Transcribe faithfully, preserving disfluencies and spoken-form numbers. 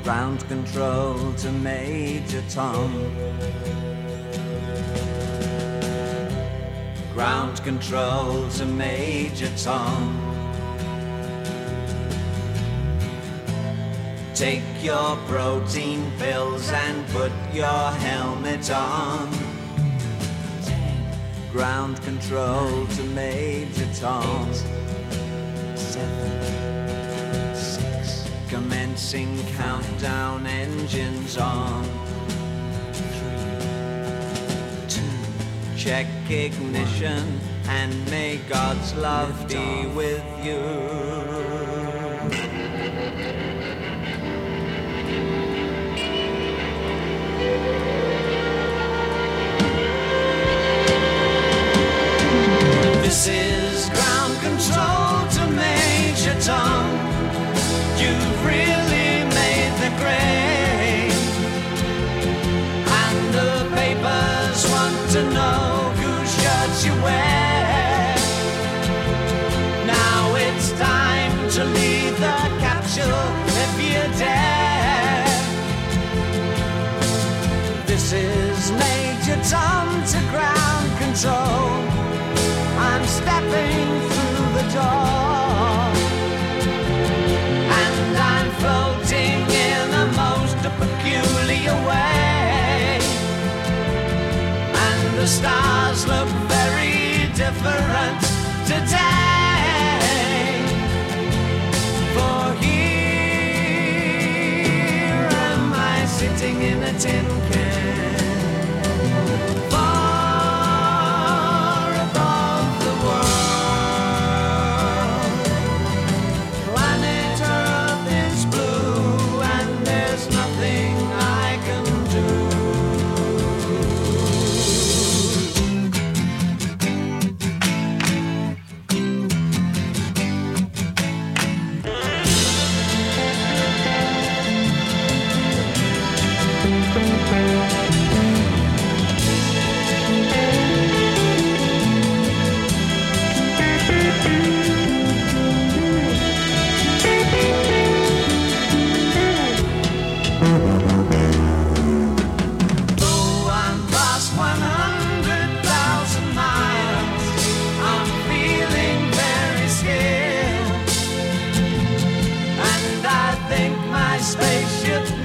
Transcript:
Ground control to Major Tom. Ground control to Major Tom. Take your protein pills and put your helmet on. Ground control to Major Tom. Seven, six. Commencing countdown, engines on. Three, two. Check ignition and may God's love be with you. This is ground control to Major Tom. You've really made the grade, and the papers want to know whose shirts you wear. Now it's time to leave the capsule if you dare. This is Major Tom to ground control. I'm stepping through the door, and I'm floating in a most peculiar way, and the stars look very different today. For here am I sitting in a tin can. Spaceship